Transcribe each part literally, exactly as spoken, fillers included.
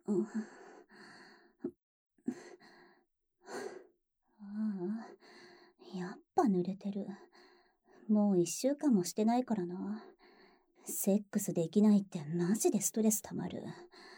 うん、ああ、やっぱ濡れてる。もう一週間もしてないからな。セックスできないってマジでストレス溜まる。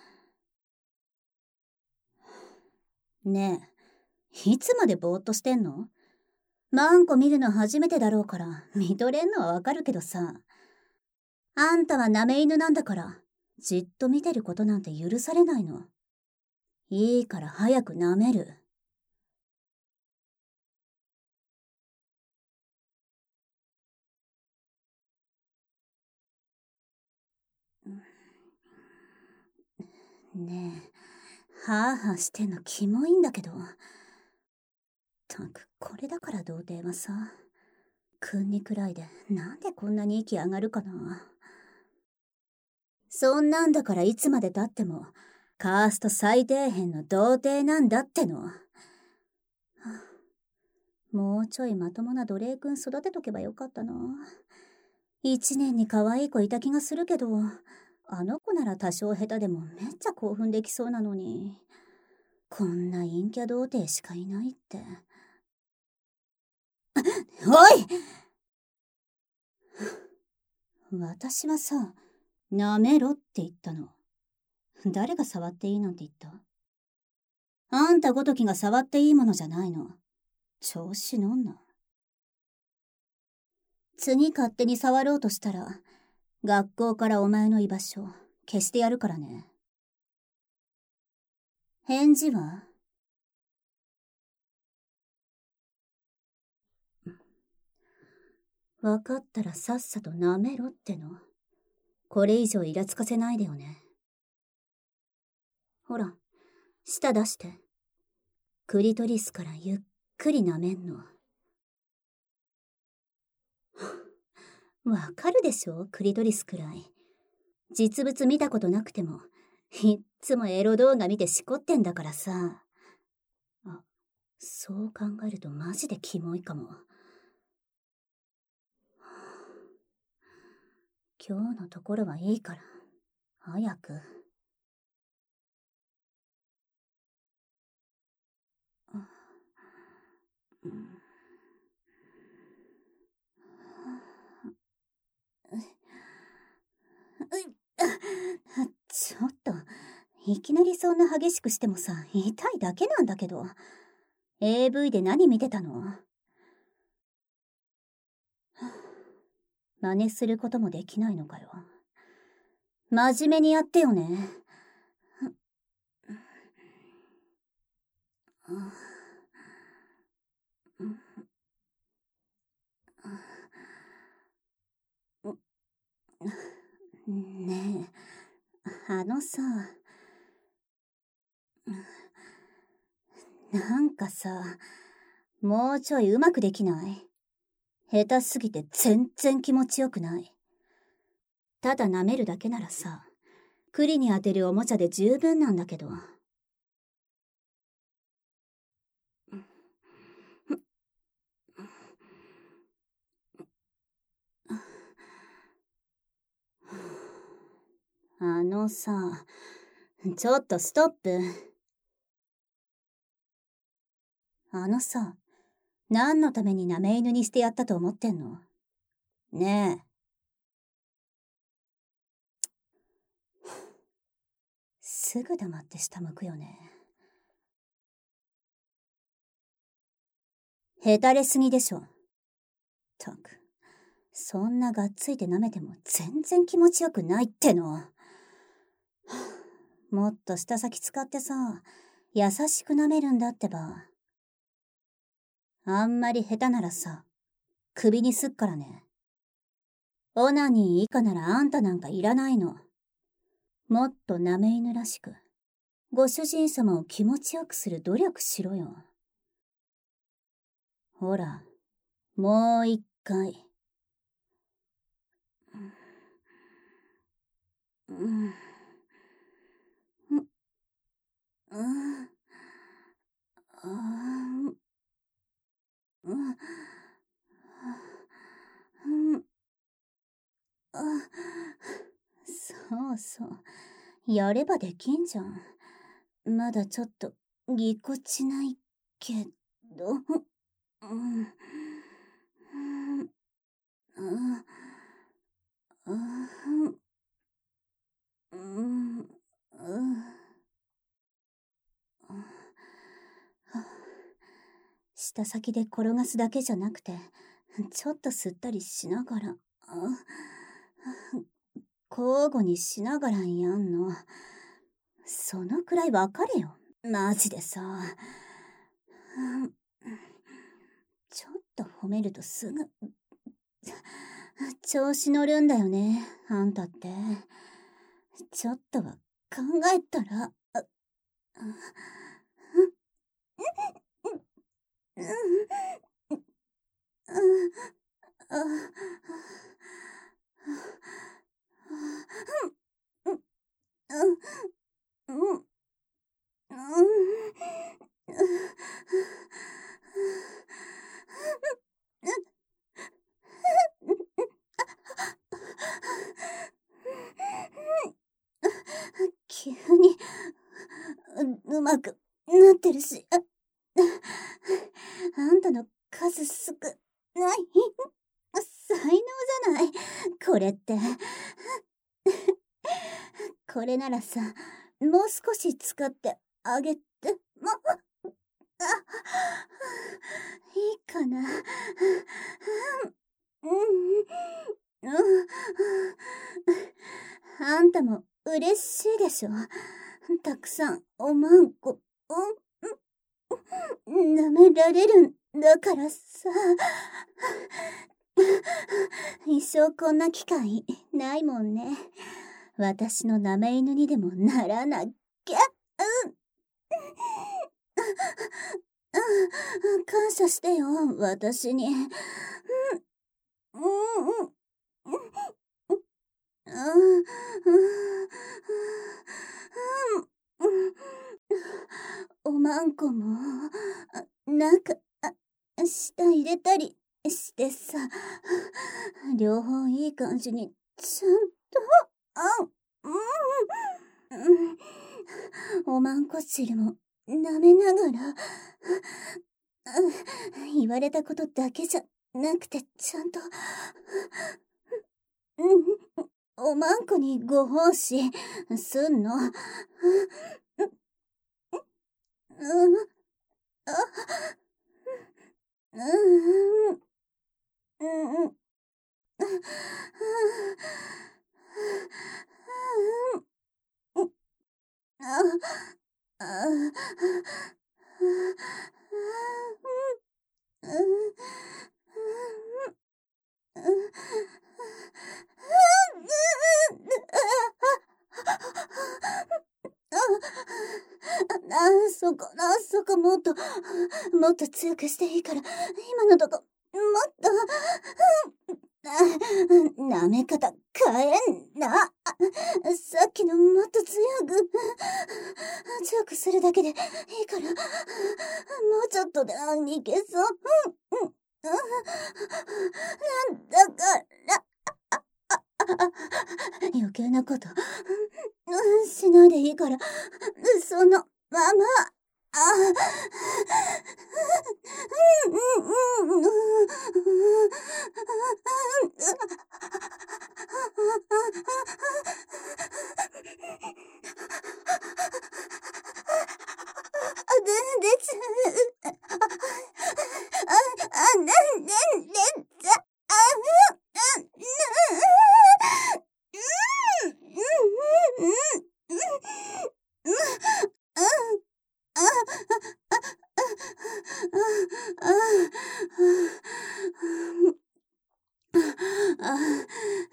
ねえ、いつまでぼーっとしてんの？マンコ見るの初めてだろうから見とれんのはわかるけどさ。あんたは舐め犬なんだから、じっと見てることなんて許されないの。いいから早く舐める。ねえ、はあはあしてんのキモいんだけど。たく、これだから童貞はさ、くんにくらいでなんでこんなに息上がるかな。そんなんだからいつまで経っても、カースト最底辺の童貞なんだっての。はあ、もうちょいまともな奴隷くん育てとけばよかったな。一年に可愛い子いた気がするけど、あの子なら多少下手でもめっちゃ興奮できそうなのに。こんな陰キャ童貞しかいないって。おい私はさ、舐めろって言ったの。誰が触っていいなんて言った？あんたごときが触っていいものじゃないの。調子乗んな。次勝手に触ろうとしたら、学校からお前の居場所消してやるからね。返事は？わかったらさっさと舐めろっての。これ以上イラつかせないでよね。ほら、舌出して。クリトリスからゆっくり舐めんの。わかるでしょ、クリトリスくらい。実物見たことなくても、いっつもエロ動画見てしこってんだからさ。あ、そう考えるとマジでキモいかも。今日のところはいいから、早く。うん、ちょっと、いきなりそんな激しくしてもさ、痛いだけなんだけど。エーブイ で何見てたの？真似することもできないのかよ。真面目にやってよね。ねえ、あのさ、なんかさ、もうちょいうまくできない？下手すぎて全然気持ちよくない。ただ舐めるだけならさ、栗に当てるおもちゃで十分なんだけど。あのさ、ちょっとストップ。あのさ、何のために舐め犬にしてやったと思ってんの？ねえ。すぐ黙って下向くよね。へたれすぎでしょ。たく、そんながっついて舐めても全然気持ちよくないっての。もっと舌先使ってさ、優しく舐めるんだってば。あんまり下手ならさ、首にすっからね。オナニー以下ならあんたなんかいらないの。もっと舐め犬らしく、ご主人様を気持ちよくする努力しろよ。ほら、もう一回。うん。うん。うん。うん。うん。うん。そうそう。やればできんじゃん。 まだちょっとぎこちないけど、うん、うん、うん、うん、うん、うん、舌先で転がすだけじゃなくて、ちょっと吸ったりしながら、交互にしながらやんの。そのくらいわかれよ。マジでさ。ちょっと褒めるとすぐ、調子乗るんだよね、あんたって。ちょっとは考えたら、急にう、うまくなってるし、あ、あんたの数少ない才能じゃない、これって。これならさ、もう少し使ってあげても、あ、いいかな。うん、うん、あんたも嬉しいでしょ。たくさんおまんこ、うん、舐められるんだからさ。一生こんな機会ないもんね。私の舐め犬にでもならなきゃ。うん。感謝してよ、私に。うん、うん、うん、うん、うん、おまんこも、なんか、舌入れたりしてさ、両方いい感じに、ちゃんと、あ、うん、うん、おまんこ汁も舐めながら、言われたことだけじゃなくて、ちゃんと、おまんこにご奉仕すんの。うん、あ、うん、うん、あ、あ、あ、そこ、あ、そこもっと、もっと強くしていいから、今のとこ、もっと、なめ方変えんな。さっきのもっと強く、強くするだけでいいから、もうちょっとでいけそう。うん、うん、なんだから、余計なこと、しないでいいから、そのまま、あ、うん、うん、うん、で、でち、あ、あ、ね、ね、ね、ちゃ、あ、うん、うん、うん、うん、うん、うん、うん、あ、あ、あ、あ、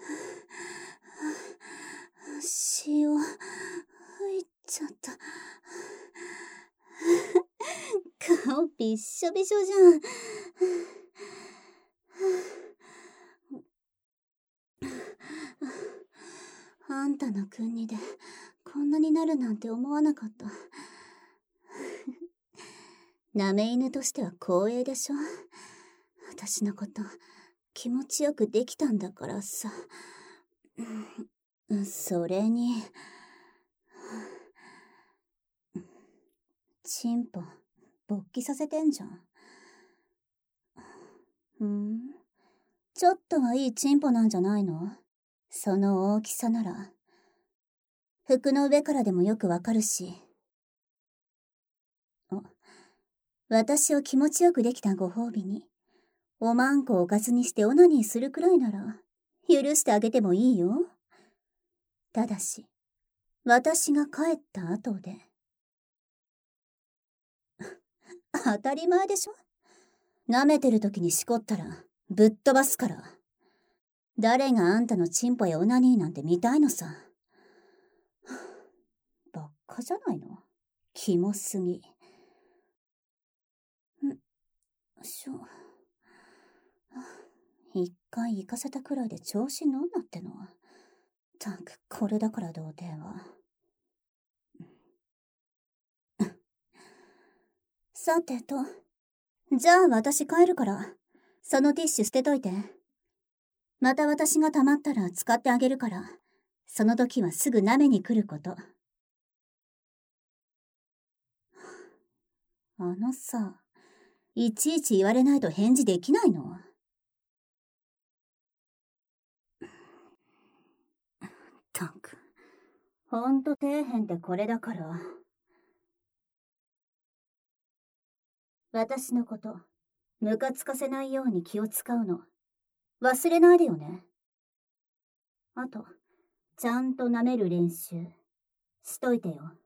塩、吹いちゃった。顔びっしょびしょじゃん。あんたの国でこんなになるなんて思わなかった。なめ犬としては光栄でしょ。私のこと気持ちよくできたんだからさ。それに、 チンポ、勃起させてんじゃん。ふん。ちょっとはいいチンポなんじゃないの？その大きさなら。服の上からでもよくわかるし。お、私を気持ちよくできたご褒美に、おまんこをおかずにしてオナニーするくらいなら、許してあげてもいいよ。ただし、私が帰った後で。当たり前でしょ？舐めてる時にしこったら、ぶっ飛ばすから。誰があんたのチンポやオナニーなんて見たいのさ。ばっかじゃないの？キモすぎ。ん、しょ。一回行かせたくらいで調子乗んなっての。たく、これだから童貞は。さてと。じゃあ私帰るから、そのティッシュ捨てといて。また私が溜まったら使ってあげるから、その時はすぐ舐めに来ること。あのさ、いちいち言われないと返事できないの？たく、ほんと底辺ってこれだから。私のこと、ムカつかせないように気を使うの。忘れないでよね。あと、ちゃんと舐める練習、しといてよ。